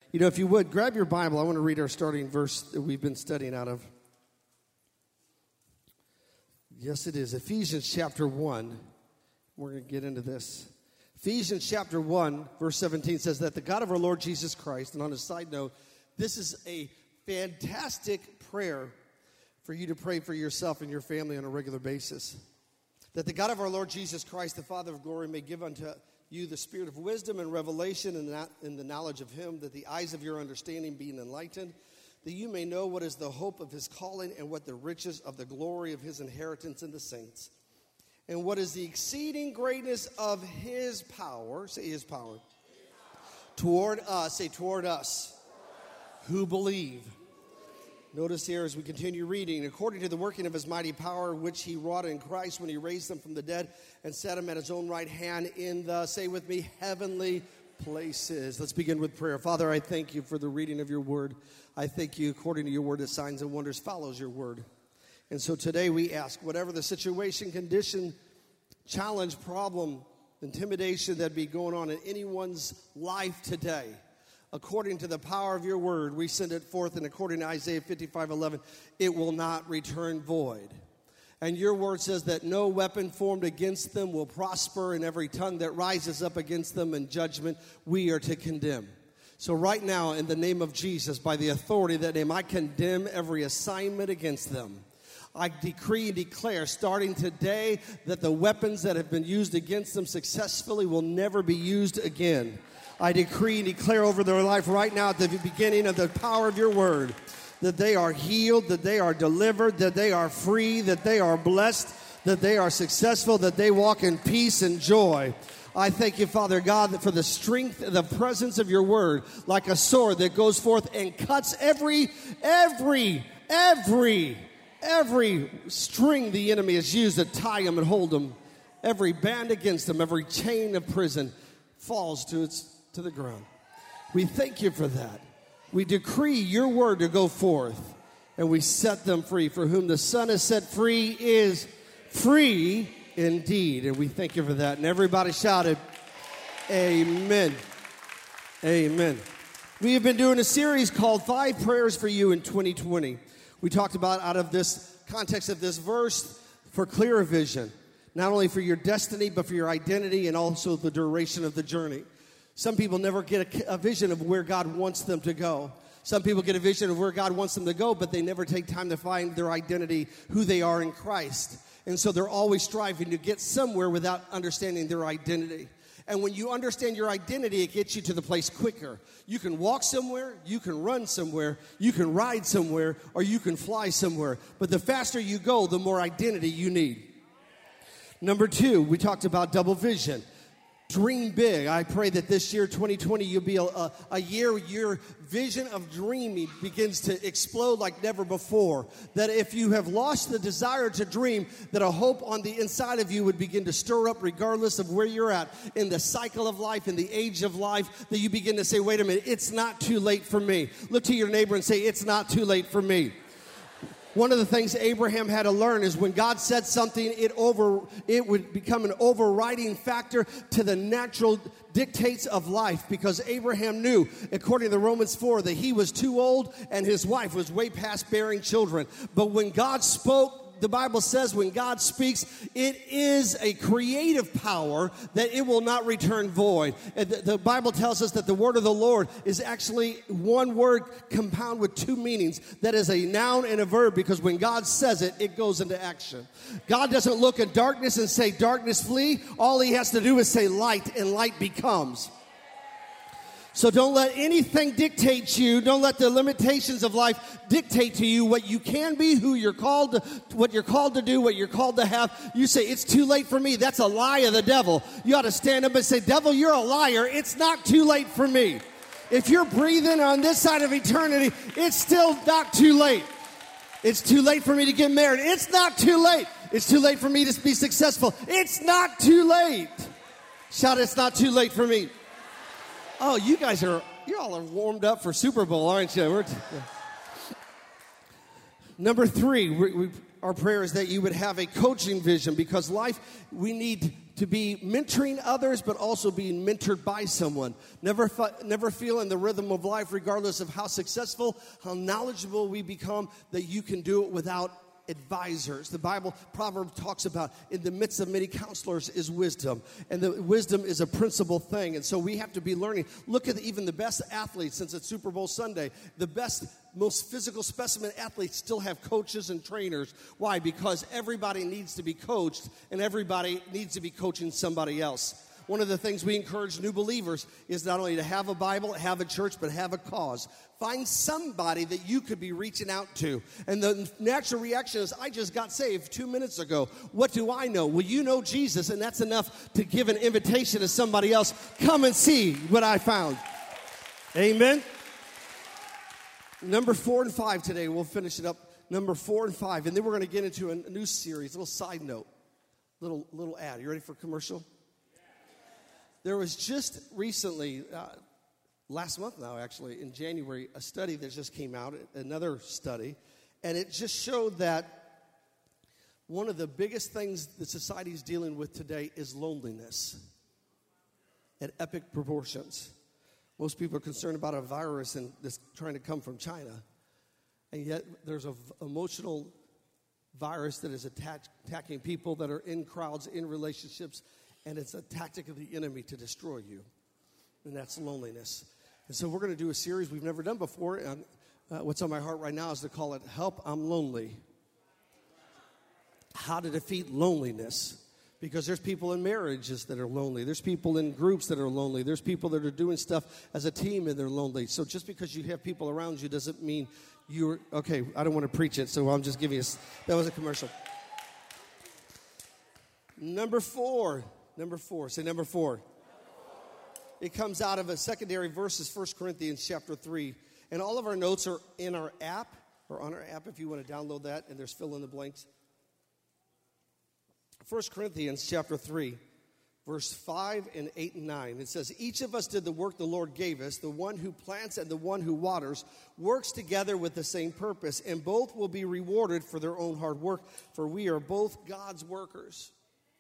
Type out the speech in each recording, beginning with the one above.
You know, if you would, grab your Bible. I want to read our starting verse that we've been studying out of. Yes, it is. Ephesians chapter 1. We're going to get into this. Ephesians chapter 1, verse 17 says that the God of our Lord Jesus Christ, and on a side note, this is a fantastic prayer for you to pray for yourself and your family on a regular basis. That the God of our Lord Jesus Christ, the Father of glory, may give unto you the spirit of wisdom and revelation in the knowledge of him, that the eyes of your understanding being enlightened, that you may know what is the hope of his calling and what the riches of the glory of his inheritance in the saints, and what is the exceeding greatness of his power, say his power, toward us, say toward us, who believe. Notice here as we continue reading, according to the working of his mighty power, which he wrought in Christ when he raised him from the dead and set him at his own right hand in the, say with me, heavenly places. Let's begin with prayer. Father, I thank you for the reading of your word. I thank you, according to your word, that signs and wonders follows your word. And so today we ask, whatever the situation, condition, challenge, problem, intimidation that be going on in anyone's life today, according to the power of your word, we send it forth, and according to Isaiah 55:11, it will not return void. And your word says that no weapon formed against them will prosper, and every tongue that rises up against them in judgment, we are to condemn. So right now, in the name of Jesus, by the authority of that name, I condemn every assignment against them. I decree and declare, starting today, that the weapons that have been used against them successfully will never be used again. I decree and declare over their life right now at the beginning of the power of your word that they are healed, that they are delivered, that they are free, that they are blessed, that they are successful, that they walk in peace and joy. I thank you, Father God, for the strength, the presence of your word, like a sword that goes forth and cuts every string the enemy has used to tie them and hold them. Every band against them, every chain of prison falls to the ground. We thank you for that. We decree your word to go forth, and we set them free. For whom the Son has set free is free indeed. And we thank you for that. And everybody shouted, amen. Amen. We have been doing a series called 5 Prayers for You in 2020. We talked about, out of this context of this verse, for clearer vision. Not only for your destiny, but for your identity and also the duration of the journey. Some people never get a vision of where God wants them to go. Some people get a vision of where God wants them to go, but they never take time to find their identity, who they are in Christ. And so they're always striving to get somewhere without understanding their identity. And when you understand your identity, it gets you to the place quicker. You can walk somewhere, you can run somewhere, you can ride somewhere, or you can fly somewhere. But the faster you go, the more identity you need. Number 2, we talked about double vision. Dream big. I pray that this year, 2020, you'll be a year where your vision of dreaming begins to explode like never before. That if you have lost the desire to dream, that a hope on the inside of you would begin to stir up regardless of where you're at in the cycle of life, in the age of life, that you begin to say, wait a minute, it's not too late for me. Look to your neighbor and say, it's not too late for me. One of the things Abraham had to learn is when God said something, it would become an overriding factor to the natural dictates of life, because Abraham knew, according to Romans 4, that he was too old and his wife was way past bearing children. But when God spoke, the Bible says when God speaks, it is a creative power that it will not return void. And the Bible tells us that the word of the Lord is actually one word compound with 2 meanings. That is a noun and a verb, because when God says it, it goes into action. God doesn't look at darkness and say, darkness flee. All he has to do is say light, and light becomes. So don't let anything dictate you. Don't let the limitations of life dictate to you what you can be, who you're called to, what you're called to do, what you're called to have. You say, it's too late for me. That's a lie of the devil. You ought to stand up and say, devil, you're a liar. It's not too late for me. If you're breathing on this side of eternity, it's still not too late. It's too late for me to get married. It's not too late. It's too late for me to be successful. It's not too late. Shout, it's not too late for me. Oh, you all are warmed up for Super Bowl, aren't you? Number 3, our prayer is that you would have a coaching vision, because life, we need mentoring others, but also being mentored by someone. Never feel in the rhythm of life, regardless of how successful, how knowledgeable we become, that you can do it without advisors. The Bible proverb talks about in the midst of many counselors is wisdom, and the wisdom is a principal thing. And so we have to be learning. Look at even the best athletes, since it's Super Bowl Sunday, the best, most physical specimen athletes still have coaches and trainers. Why? Because everybody needs to be coached, and everybody needs to be coaching somebody else. One of the things we encourage new believers is not only to have a Bible, have a church, but have a cause. Find somebody that you could be reaching out to. And the natural reaction is, I just got saved 2 minutes ago. What do I know? Well, you know Jesus, and that's enough to give an invitation to somebody else. Come and see what I found. Amen. Number 4 and 5 today. We'll finish it up. Number 4 and 5. And then we're going to get into a new series, a little side note, little ad. You ready for a commercial? There was just recently, last month now actually, in January, a study that just came out, another study, and it just showed that one of the biggest things that society is dealing with today is loneliness at epic proportions. Most people are concerned about a virus and that's trying to come from China, and yet there's an emotional virus that is attacking people that are in crowds, in relationships, and it's a tactic of the enemy to destroy you, and that's loneliness. And so we're going to do a series we've never done before, and what's on my heart right now is to call it Help, I'm Lonely. How to defeat loneliness. Because there's people in marriages that are lonely. There's people in groups that are lonely. There's people that are doing stuff as a team and they're lonely. So just because you have people around you doesn't mean you're, okay, I don't want to preach it, so I'm just giving you, that was a commercial. Number four, say number 4. It comes out of a secondary verse, 1 Corinthians chapter 3. And all of our notes are in our app, or on our app if you want to download that, and there's fill in the blanks. 1 Corinthians chapter 3, verse 5 and 8 and 9. It says, each of us did the work the Lord gave us. The one who plants and the one who waters works together with the same purpose, and both will be rewarded for their own hard work, for we are both God's workers.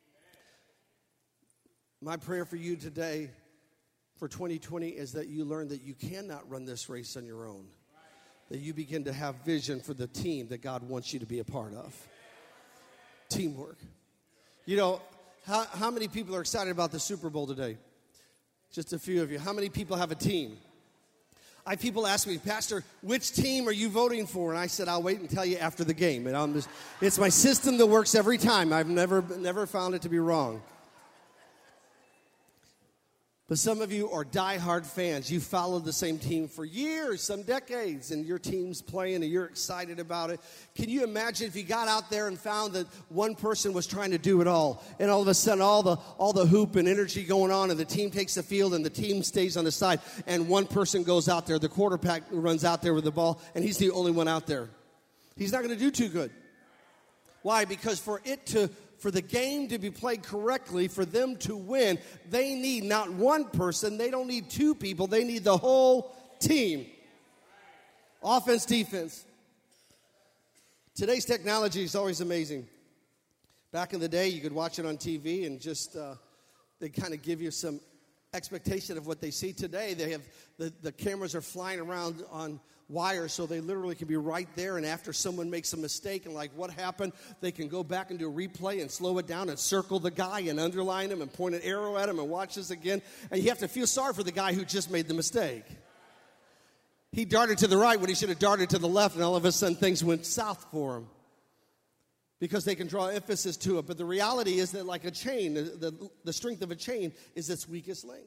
My prayer for you today for 2020 is that you learn that you cannot run this race on your own. That you begin to have vision for the team that God wants you to be a part of. Teamwork. You know, how many people are excited about the Super Bowl today? Just a few of you. How many people have a team? I have people ask me, Pastor, which team are you voting for? And I said, I'll wait and tell you after the game. And it's my system that works every time. I've never found it to be wrong. But some of you are diehard fans. You followed the same team for years, some decades, and your team's playing and you're excited about it. Can you imagine if you got out there and found that one person was trying to do it all, and all of a sudden all the hoop and energy going on, and the team takes the field and the team stays on the side, and one person goes out there, the quarterback runs out there with the ball, and he's the only one out there. He's not going to do too good. Why? Because for the game to be played correctly, for them to win, they need not one person. They don't need two people. They need the whole team. Offense, defense. Today's technology is always amazing. Back in the day, you could watch it on TV and just they kind of give you some expectation of what they see. Today, they have the cameras are flying around on wires, so they literally can be right there, and after someone makes a mistake and like what happened, they can go back and do a replay and slow it down and circle the guy and underline him and point an arrow at him and watch this again. And you have to feel sorry for the guy who just made the mistake. He darted to the right when he should have darted to the left, and all of a sudden things went south for him because they can draw emphasis to it. But the reality is that like a chain, the strength of a chain is its weakest link.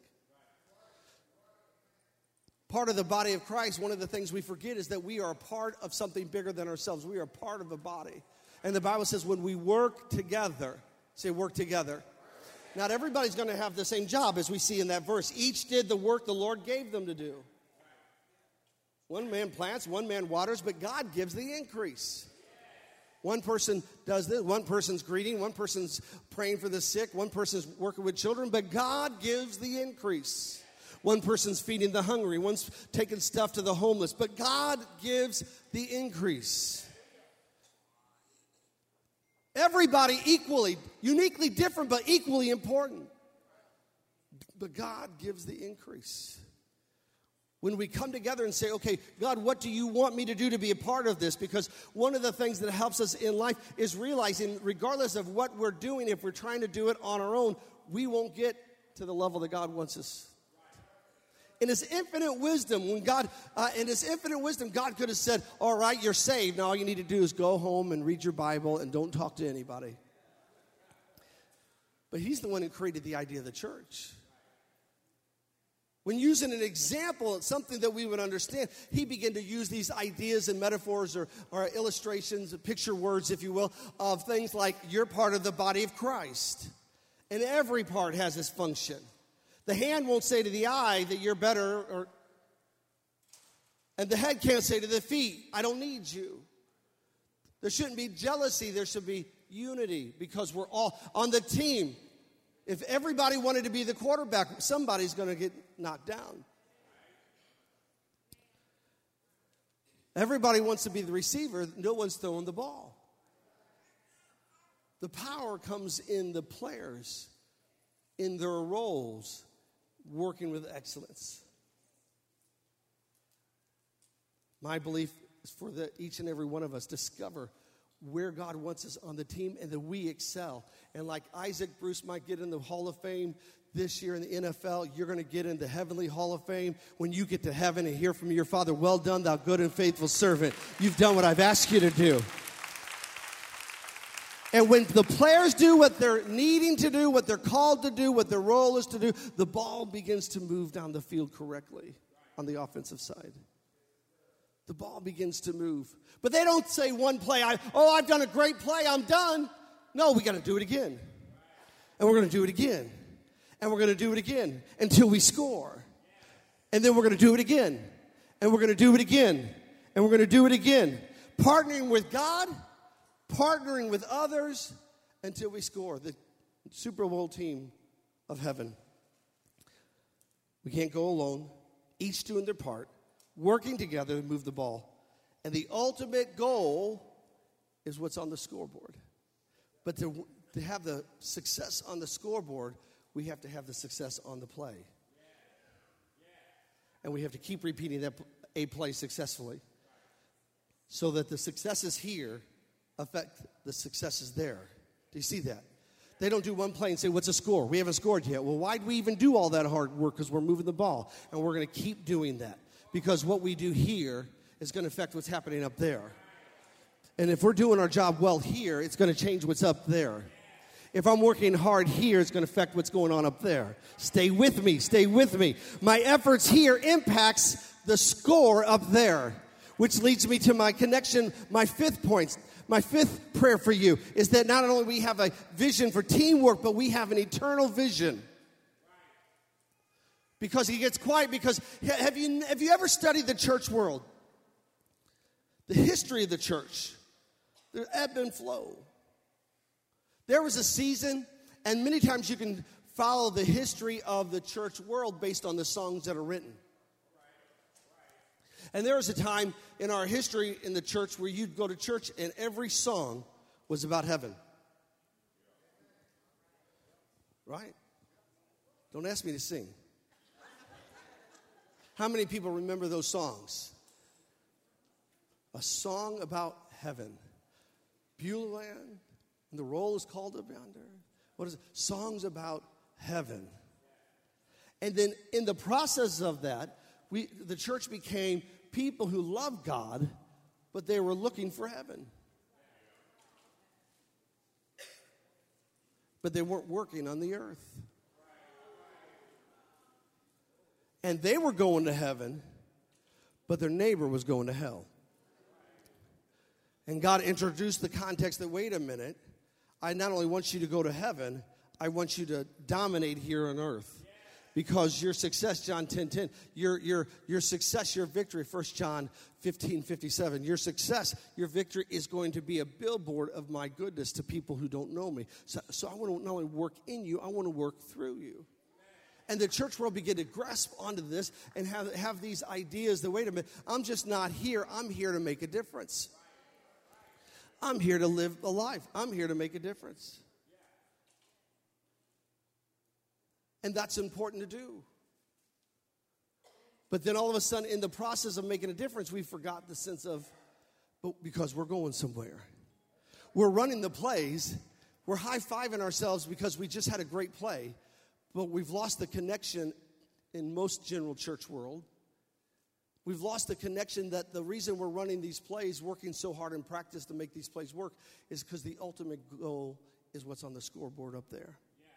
Part of the body of Christ, one of the things we forget is that we are a part of something bigger than ourselves. We are a part of a body. And the Bible says when we work together, say work together. Not everybody's going to have the same job as we see in that verse. Each did the work the Lord gave them to do. One man plants, one man waters, but God gives the increase. One person does this, one person's greeting, one person's praying for the sick, one person's working with children, but God gives the increase. One person's feeding the hungry, one's taking stuff to the homeless, but God gives the increase. Everybody equally, uniquely different, but equally important. But God gives the increase. When we come together and say, okay, God, what do you want me to do to be a part of this? Because one of the things that helps us in life is realizing, regardless of what we're doing, if we're trying to do it on our own, we won't get to the level that God wants us. In His infinite wisdom, God could have said, all right, you're saved. Now all you need to do is go home and read your Bible and don't talk to anybody. But He's the one who created the idea of the church. When using an example, it's something that we would understand. He began to use these ideas and metaphors or illustrations, picture words, if you will, of things like you're part of the body of Christ. And every part has its function. The hand won't say to the eye that you're better, and the head can't say to the feet, I don't need you. There shouldn't be jealousy. There should be unity because we're all on the team. If everybody wanted to be the quarterback, somebody's going to get knocked down. Everybody wants to be the receiver. No one's throwing the ball. The power comes in the players, in their roles, working with excellence. My belief is for each and every one of us discover where God wants us on the team and that we excel. And like Isaac Bruce might get in the Hall of Fame this year in the NFL, you're going to get in the Heavenly Hall of Fame when you get to heaven and hear from your Father, well done, thou good and faithful servant. You've done what I've asked you to do. And when the players do what they're needing to do, what they're called to do, what their role is to do, the ball begins to move down the field correctly on the offensive side. The ball begins to move. But they don't say one play, I've done a great play, I'm done. No, we got to do it again. And we're going to do it again. And we're going to do it again until we score. And then we're going to do it again. And we're going to do it again. And we're going to do it again. Partnering with God, partnering with others until we score. The Super Bowl team of heaven. We can't go alone. Each doing their part. Working together to move the ball. And the ultimate goal is what's on the scoreboard. But to have the success on the scoreboard, we have to have the success on the play. And we have to keep repeating that a play successfully so that the successes here affect the successes there. Do you see that? They don't do one play and say, what's the score? We haven't scored yet. Well, why do we even do all that hard work? Because we're moving the ball. And we're going to keep doing that. Because what we do here is going to affect what's happening up there. And if we're doing our job well here, it's going to change what's up there. If I'm working hard here, it's going to affect what's going on up there. Stay with me. Stay with me. My efforts here impacts the score up there, which leads me to my connection, my fifth point. My fifth prayer for you is that not only we have a vision for teamwork, but we have an eternal vision. Because he gets quiet. Because have you ever studied the church world? The history of the church. The ebb and flow. There was a season, and many times you can follow the history of the church world based on the songs that are written. And there was a time in our history in the church where you'd go to church and every song was about heaven. Right? Don't ask me to sing. How many people remember those songs? A song about heaven. Beulah Land, and the roll is called up yonder. What is it? Songs about heaven. And then in the process of that, the church became people who loved God, but they were looking for heaven. But they weren't working on the earth. And they were going to heaven, but their neighbor was going to hell. And God introduced the context that, wait a minute, I not only want you to go to heaven, I want you to dominate here on earth. Because your success, John 10:10, your success, your victory, 1 John 15:57, your success, your victory is going to be a billboard of my goodness to people who don't know me. So I want to not only work in you, I want to work through you. And the church world began to grasp onto this and have these ideas that, wait a minute, I'm just not here. I'm here to make a difference. I'm here to live a life. I'm here to make a difference. And that's important to do. But then all of a sudden, in the process of making a difference, we forgot the sense of, but because we're going somewhere. We're running the plays. We're high-fiving ourselves because we just had a great play. But we've lost the connection in most general church world. We've lost the connection that the reason we're running these plays, working so hard in practice to make these plays work, is because the ultimate goal is what's on the scoreboard up there.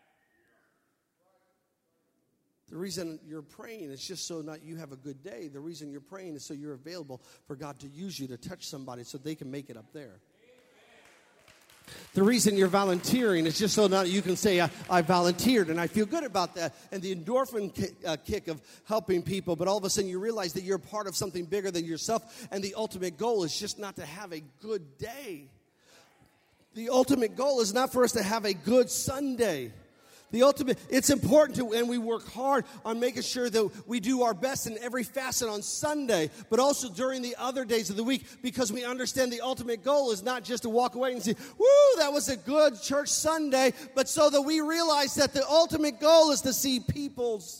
The reason you're praying is just so not you have a good day. The reason you're praying is so you're available for God to use you to touch somebody so they can make it up there. The reason you're volunteering is just so not you can say, I volunteered and I feel good about that. And the endorphin kick of helping people. But all of a sudden you realize that you're part of something bigger than yourself. And the ultimate goal is just not to have a good day. The ultimate goal is not for us to have a good Sunday. It's important to, and we work hard on making sure that we do our best in every facet on Sunday, but also during the other days of the week, because we understand the ultimate goal is not just to walk away and say, woo, that was a good church Sunday, but so that we realize that the ultimate goal is to see people's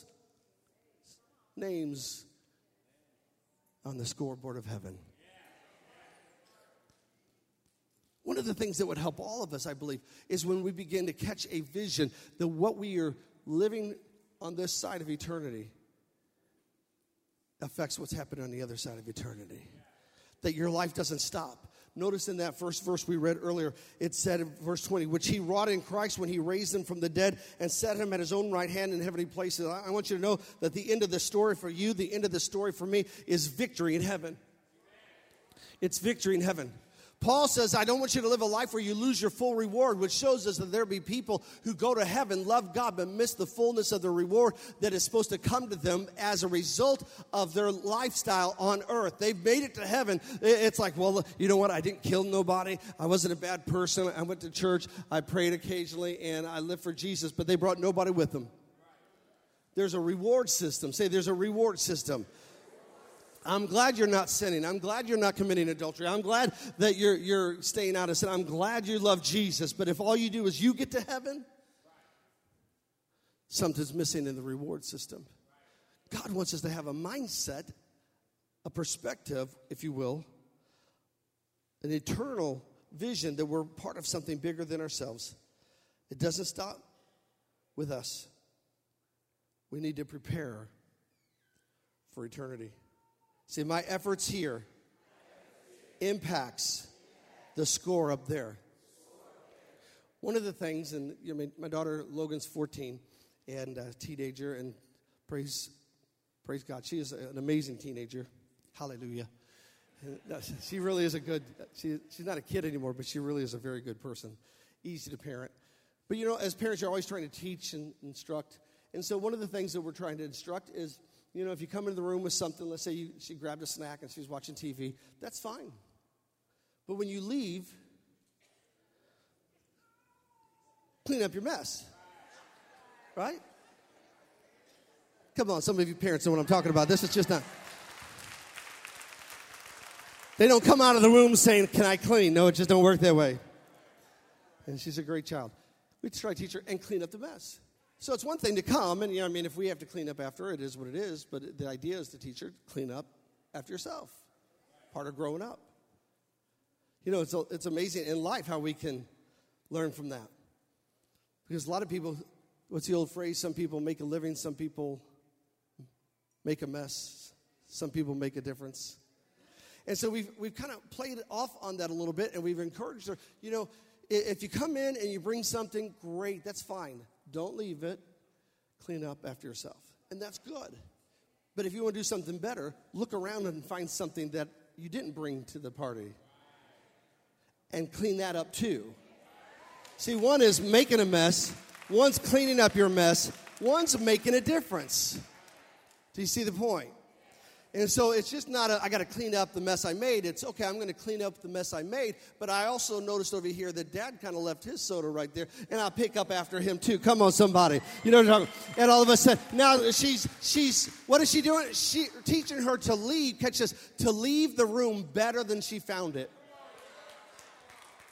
names on the scoreboard of heaven. One of the things that would help all of us, I believe, is when we begin to catch a vision that what we are living on this side of eternity affects what's happening on the other side of eternity. That your life doesn't stop. Notice in that first verse we read earlier, it said in verse 20, which he wrought in Christ when he raised him from the dead and set him at his own right hand in heavenly places. I want you to know that the end of the story for you, the end of the story for me, is victory in heaven. It's victory in heaven. Paul says, I don't want you to live a life where you lose your full reward, which shows us that there be people who go to heaven, love God, but miss the fullness of the reward that is supposed to come to them as a result of their lifestyle on earth. They've made it to heaven. It's like, well, you know what? I didn't kill nobody. I wasn't a bad person. I went to church. I prayed occasionally, and I lived for Jesus, but they brought nobody with them. There's a reward system. Say, there's a reward system. I'm glad you're not sinning. I'm glad you're not committing adultery. I'm glad that you're staying out of sin. I'm glad you love Jesus. But if all you do is you get to heaven, something's missing in the reward system. God wants us to have a mindset, a perspective, if you will, an eternal vision that we're part of something bigger than ourselves. It doesn't stop with us. We need to prepare for eternity. See, my efforts here impacts the score up there. One of the things, and my daughter Logan's 14 and a teenager, and praise God, she is an amazing teenager. Hallelujah. She really is she's not a kid anymore, but she really is a very good person. Easy to parent. But as parents, you're always trying to teach and instruct. And so one of the things that we're trying to instruct is, if you come into the room with something, let's say she grabbed a snack and she's watching TV, that's fine. But when you leave, clean up your mess. Right? Come on, some of you parents know what I'm talking about. This is just not. They don't come out of the room saying, can I clean? No, it just don't work that way. And she's a great child. We try to teach her and clean up the mess. So it's one thing to come, and if we have to clean up after her, it is what it is, but the idea is to teach her to clean up after yourself. Part of growing up. It's amazing in life how we can learn from that. Because a lot of people, what's the old phrase? Some people make a living, some people make a mess, some people make a difference. And so we've kind of played off on that a little bit, and we've encouraged her, if you come in and you bring something, great, that's fine. Don't leave it. Clean up after yourself. And that's good. But if you want to do something better, look around and find something that you didn't bring to the party. And clean that up too. See, one is making a mess. One's cleaning up your mess. One's making a difference. Do you see the point? And so it's just not I got to clean up the mess I made. It's, okay, I'm going to clean up the mess I made. But I also noticed over here that Dad kind of left his soda right there. And I'll pick up after him too. Come on, somebody. You know what I'm talking about? And all of a sudden, now she's what is she doing? She's teaching her to leave, catch this, to leave the room better than she found it.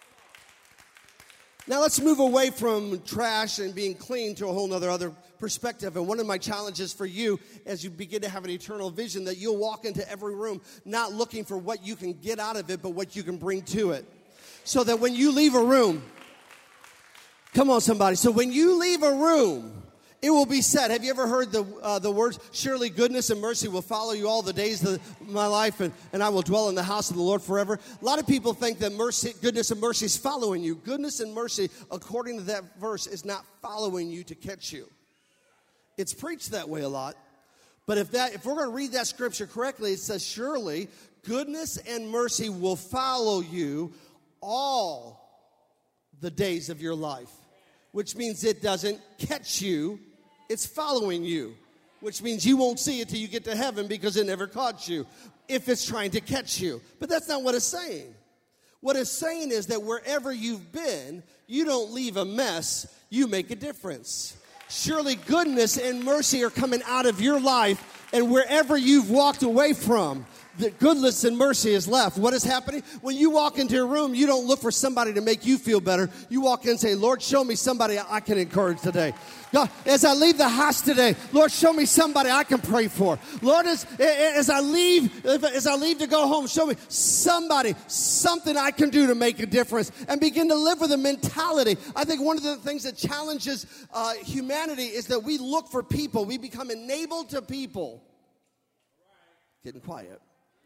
Now let's move away from trash and being clean to a whole other perspective. And one of my challenges for you as you begin to have an eternal vision, that you'll walk into every room not looking for what you can get out of it, but what you can bring to it. So that when you leave a room, come on somebody, so when you leave a room, it will be said. Have you ever heard the words, surely goodness and mercy will follow you all the days of my life, and I will dwell in the house of the Lord forever? A lot of people think that goodness and mercy is following you. Goodness and mercy, according to that verse, is not following you to catch you. It's preached that way a lot. But if we're going to read that scripture correctly, it says, surely goodness and mercy will follow you all the days of your life. Which means it doesn't catch you. It's following you, which means you won't see it till you get to heaven because it never caught you if it's trying to catch you. But that's not what it's saying. What it's saying is that wherever you've been, you don't leave a mess, you make a difference. Surely goodness and mercy are coming out of your life, and wherever you've walked away from, the goodness and mercy is left. What is happening? When you walk into a room, you don't look for somebody to make you feel better. You walk in and say, Lord, show me somebody I can encourage today. God, as I leave the house today, Lord, show me somebody I can pray for. Lord, as I leave to go home, show me something I can do to make a difference, and begin to live with a mentality. I think one of the things that challenges humanity is that we look for people. We become enabled to people. Getting quiet.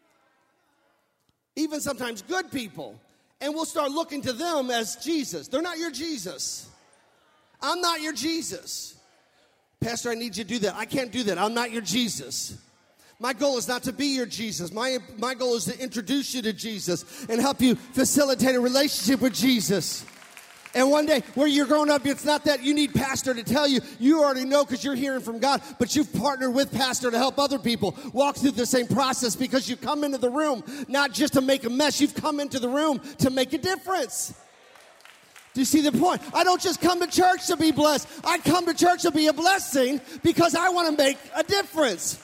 Even sometimes good people, and we'll start looking to them as Jesus. They're not your Jesus. I'm not your Jesus. Pastor, I need you to do that. I can't do that. I'm not your Jesus. My goal is not to be your Jesus. My goal is to introduce you to Jesus and help you facilitate a relationship with Jesus. And one day, where you're growing up, it's not that you need pastor to tell you. You already know because you're hearing from God, but you've partnered with pastor to help other people walk through the same process, because you come into the room not just to make a mess. You've come into the room to make a difference. Do you see the point? I don't just come to church to be blessed. I come to church to be a blessing because I want to make a difference.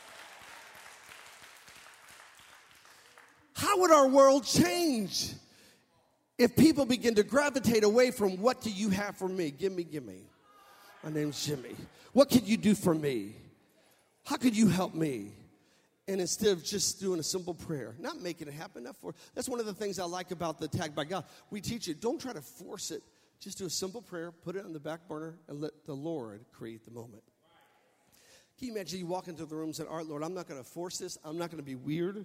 How would our world change if people begin to gravitate away from, what do you have for me? Give me. My name's Jimmy. What could you do for me? How could you help me? And instead of just doing a simple prayer, not making it happen. That's one of the things I like about the Tag by God. We teach you, don't try to force it. Just do a simple prayer, put it on the back burner, and let the Lord create the moment. Can you imagine you walk into the room and say, all right, Lord, I'm not going to force this. I'm not going to be weird.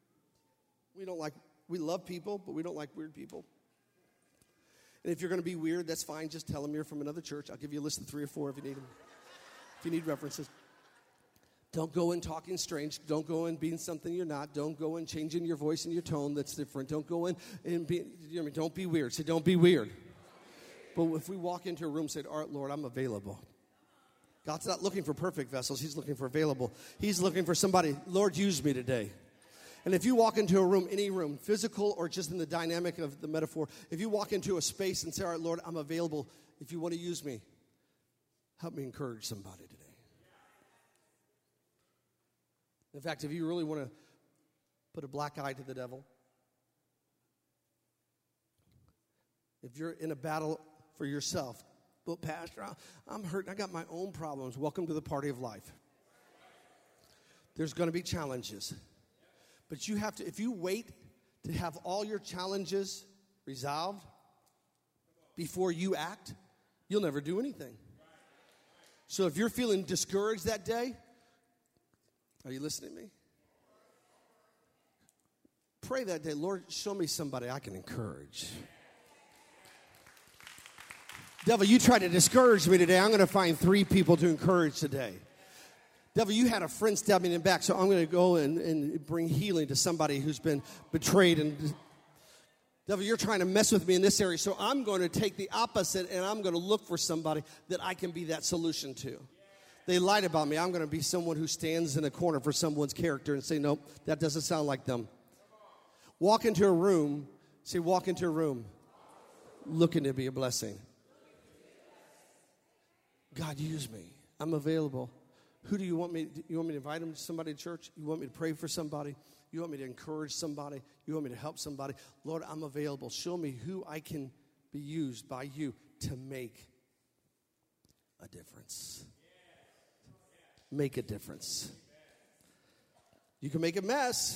We love people, but we don't like weird people. And if you're going to be weird, that's fine. Just tell them you're from another church. I'll give you a list of 3 or 4 if you need them. If you need references. Don't go in talking strange. Don't go in being something you're not. Don't go in changing your voice and your tone that's different. Don't go in and don't be weird. Say, don't be weird. But if we walk into a room and say, all right, Lord, I'm available. God's not looking for perfect vessels. He's looking for available. He's looking for somebody, Lord, use me today. And if you walk into a room, any room, physical or just in the dynamic of the metaphor, if you walk into a space and say, all right, Lord, I'm available. If you want to use me, help me encourage somebody today. In fact, if you really want to put a black eye to the devil, if you're in a battle for yourself, but Pastor, I'm hurt. I got my own problems. Welcome to the party of life. There's going to be challenges. But you have to, if you wait to have all your challenges resolved before you act, you'll never do anything. So if you're feeling discouraged that day, are you listening to me? Pray that day, Lord, show me somebody I can encourage. Devil, you try to discourage me today. I'm going to find 3 people to encourage today. Devil, you had a friend stab me in the back, so I'm going to go and bring healing to somebody who's been betrayed. And devil, you're trying to mess with me in this area, so I'm going to take the opposite, and I'm going to look for somebody that I can be that solution to. They lied about me. I'm going to be someone who stands in a corner for someone's character and say, nope, that doesn't sound like them. Walk into a room. Say, walk into a room looking to be a blessing. God, use me. I'm available. Who do you want me to, invite them to somebody to church? You want me to pray for somebody? You want me to encourage somebody? You want me to help somebody? Lord, I'm available. Show me who I can be used by you to make a difference. Make a difference. You can make a mess.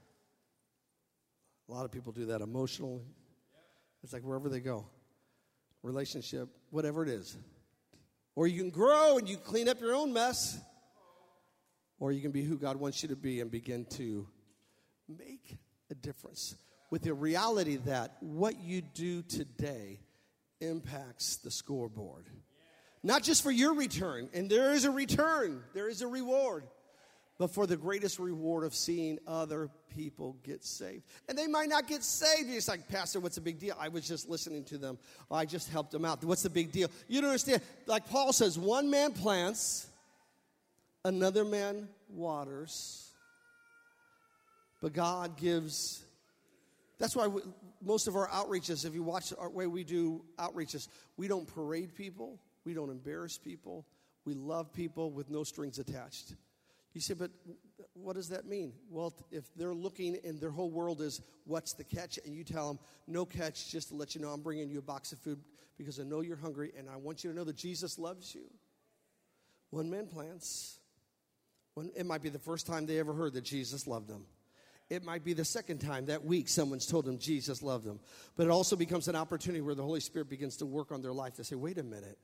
A lot of people do that emotionally. It's like wherever they go, relationship, whatever it is. Or you can grow and you clean up your own mess. Or you can be who God wants you to be and begin to make a difference with the reality that what you do today impacts the scoreboard. Not just for your return, and there is a return, there is a reward, but for the greatest reward of seeing other people get saved. And they might not get saved. You're just like, Pastor, what's the big deal? I was just listening to them. Oh, I just helped them out. What's the big deal? You don't understand. Like Paul says, one man plants, another man waters, but God gives. That's why most of our outreaches, if you watch our way we do outreaches, we don't parade people. We don't embarrass people. We love people with no strings attached. You say, but what does that mean? Well, if they're looking and their whole world is, what's the catch? And you tell them, no catch, just to let you know I'm bringing you a box of food because I know you're hungry and I want you to know that Jesus loves you. One man plants. It might be the first time they ever heard that Jesus loved them. It might be the second time that week someone's told them Jesus loved them. But it also becomes an opportunity where the Holy Spirit begins to work on their life to say, wait a minute.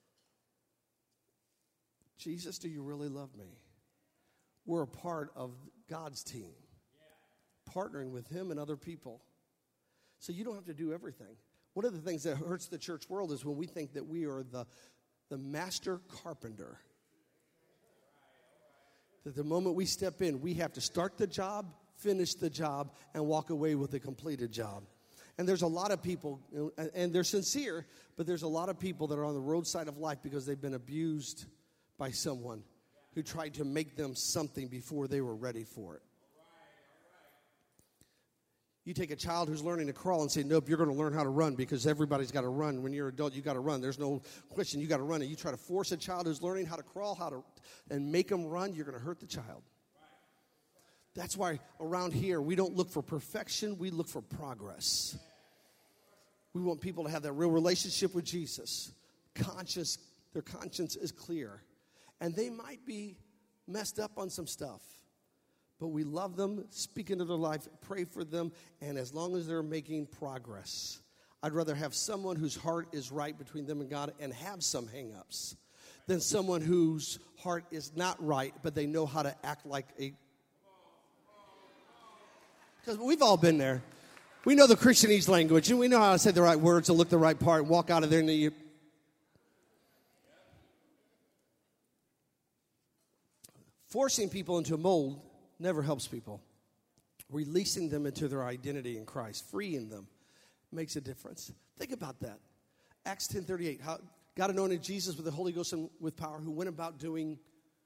Jesus, do you really love me? We're a part of God's team, partnering with him and other people. So you don't have to do everything. One of the things that hurts the church world is when we think that we are the master carpenter. That the moment we step in, we have to start the job, finish the job, and walk away with a completed job. And there's a lot of people, and they're sincere, but there's a lot of people that are on the roadside of life because they've been abused by someone who tried to make them something before they were ready for it. You take a child who's learning to crawl and say, nope, you're going to learn how to run because everybody's got to run. When you're an adult, you got to run. There's no question, you got to run. And you try to force a child who's learning how to crawl, and make them run, you're going to hurt the child. That's why around here, we don't look for perfection, we look for progress. We want people to have that real relationship with Jesus. Their conscience is clear. And they might be messed up on some stuff. But we love them, speak into their life, pray for them, and as long as they're making progress. I'd rather have someone whose heart is right between them and God and have some hang-ups than someone whose heart is not right, but they know how to act like a... Because we've all been there. We know the Christianese language, and we know how to say the right words and look the right part and walk out of there and you... Forcing people into a mold never helps people. Releasing them into their identity in Christ, freeing them, makes a difference. Think about that. Acts 10:38. How God anointed Jesus with the Holy Ghost and with power, who went about doing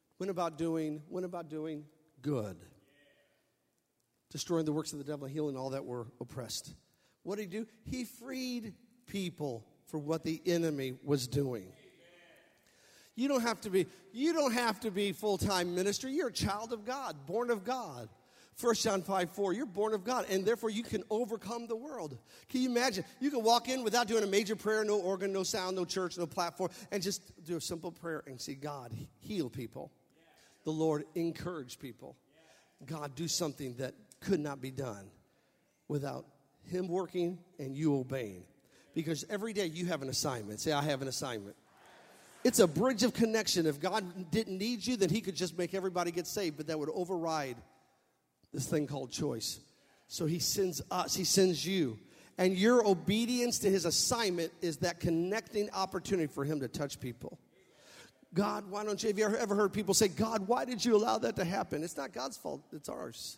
good. Destroying the works of the devil and healing all that were oppressed. What did he do? He freed people for what the enemy was doing. You don't have to be full-time ministry. You're a child of God, born of God. 1 John 5:4, you're born of God, and therefore you can overcome the world. Can you imagine? You can walk in without doing a major prayer, no organ, no sound, no church, no platform, and just do a simple prayer and see God heal people. The Lord encourage people. God do something that could not be done without him working and you obeying. Because every day you have an assignment. Say, I have an assignment. It's a bridge of connection. If God didn't need you, then he could just make everybody get saved, but that would override this thing called choice. So he sends us, he sends you. And your obedience to his assignment is that connecting opportunity for him to touch people. God, why don't you, have you ever heard people say, God, why did you allow that to happen? It's not God's fault, it's ours.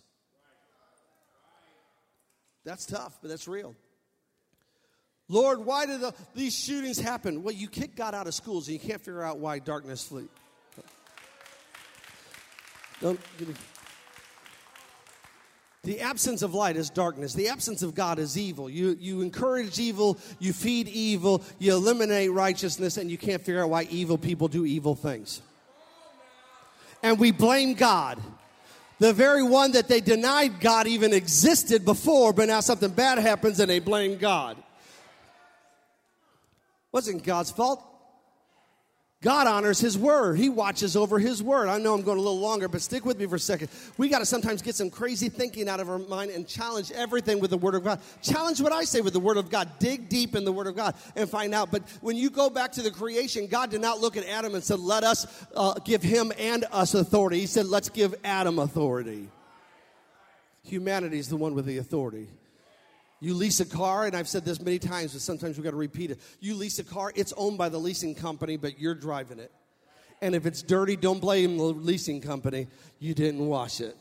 That's tough, but that's real. Lord, why did these shootings happen? Well, you kick God out of schools and you can't figure out why darkness flee. The absence of light is darkness. The absence of God is evil. You encourage evil, you feed evil, you eliminate righteousness, and you can't figure out why evil people do evil things. And we blame God. The very one that they denied God even existed before, but now something bad happens and they blame God. Wasn't God's fault. God honors his word. He watches over his word. I know I'm going a little longer, but stick with me for a second. We got to sometimes get some crazy thinking out of our mind and challenge everything with the word of God. Challenge what I say with the word of God. Dig deep in the word of God and find out. But when you go back to the creation, God did not look at Adam and said, let us give him and us authority. He said, let's give Adam authority. Humanity is the one with the authority. You lease a car, and I've said this many times, but sometimes we've got to repeat it. You lease a car, it's owned by the leasing company, but you're driving it. And if it's dirty, don't blame the leasing company. You didn't wash it.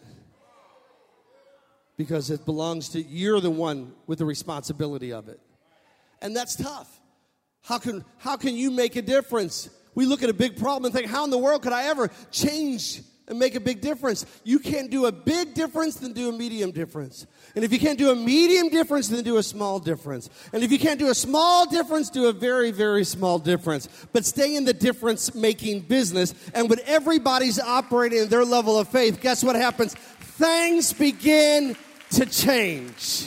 Because it belongs to, you're the one with the responsibility of it. And that's tough. How can you make a difference? We look at a big problem and think, how in the world could I ever change and make a big difference? You can't do a big difference, then do a medium difference. And if you can't do a medium difference, then do a small difference. And if you can't do a small difference, do a very, very small difference. But stay in the difference-making business. And when everybody's operating at their level of faith, guess what happens? Things begin to change.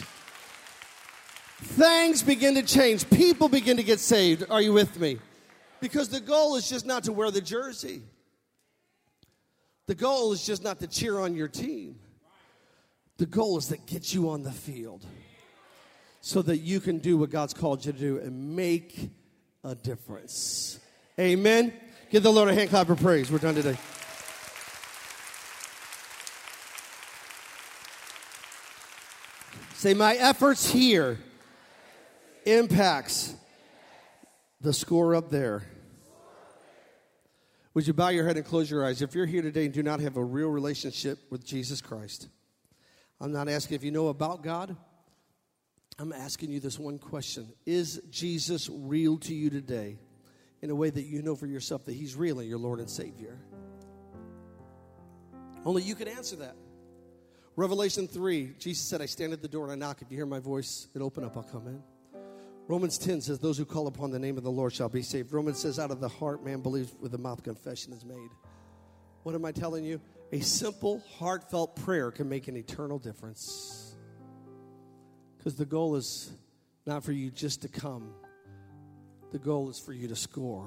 Things begin to change. People begin to get saved. Are you with me? Because the goal is just not to wear the jersey. The goal is just not to cheer on your team. The goal is to get you on the field so that you can do what God's called you to do and make a difference. Amen? Give the Lord a hand clap of praise. We're done today. Say, my efforts here impacts the score up there. Would you bow your head and close your eyes? If you're here today and do not have a real relationship with Jesus Christ, I'm not asking if you know about God. I'm asking you this one question. Is Jesus real to you today in a way that you know for yourself that he's really your Lord and Savior? Only you can answer that. Revelation 3, Jesus said, I stand at the door and I knock. If you hear my voice and open up, I'll come in. Romans 10 says, those who call upon the name of the Lord shall be saved. Romans says, out of the heart man believes, with the mouth confession is made. What am I telling you? A simple, heartfelt prayer can make an eternal difference. Because the goal is not for you just to come. The goal is for you to score.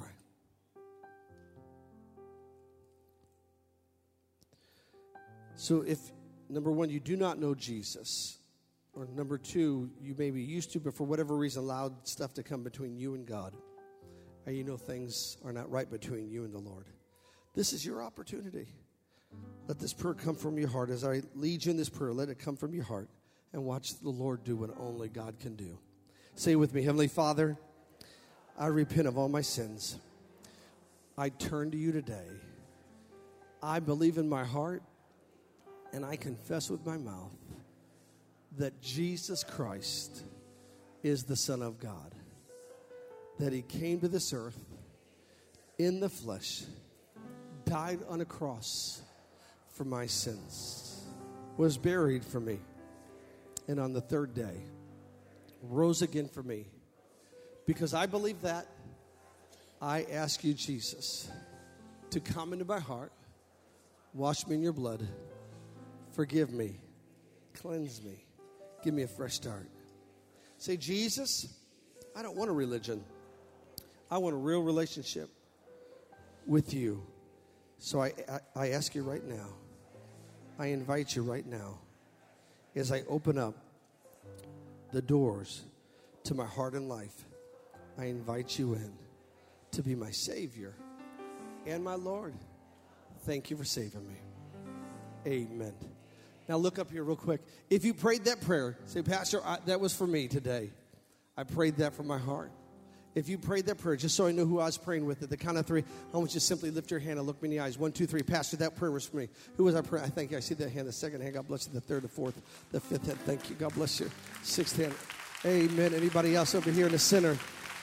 So if, number one, you do not know Jesus, or number two, you may be used to, but for whatever reason allowed stuff to come between you and God, or you know things are not right between you and the Lord, this is your opportunity. Let this prayer come from your heart. As I lead you in this prayer, let it come from your heart and watch the Lord do what only God can do. Say with me, Heavenly Father, I repent of all my sins. I turn to you today. I believe in my heart and I confess with my mouth that Jesus Christ is the Son of God, that he came to this earth in the flesh, died on a cross for my sins, was buried for me, and on the third day rose again for me. Because I believe that, I ask you, Jesus, to come into my heart, wash me in your blood, forgive me, cleanse me, give me a fresh start. Say, Jesus, I don't want a religion. I want a real relationship with you. So I ask you right now, I invite you right now, as I open up the doors to my heart and life, I invite you in to be my Savior and my Lord. Thank you for saving me. Amen. Now look up here real quick. If you prayed that prayer, say, Pastor, that was for me today. I prayed that from my heart. If you prayed that prayer, just so I know who I was praying with, at the count of three, I want you to simply lift your hand and look me in the eyes. 1, 2, 3. Pastor, that prayer was for me. Who was I praying? I thank you. I see that hand. The second hand. God bless you. The third, the fourth, the fifth hand. Thank you. God bless you. Sixth hand. Amen. Anybody else over here in the center?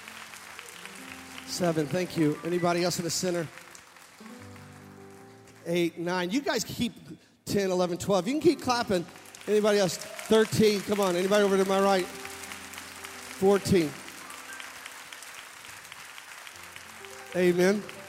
7. Thank you. Anybody else in the center? 8, 9. You guys keep 10, 11, 12. You can keep clapping. Anybody else? 13. Come on. Anybody over to my right? 14. Amen.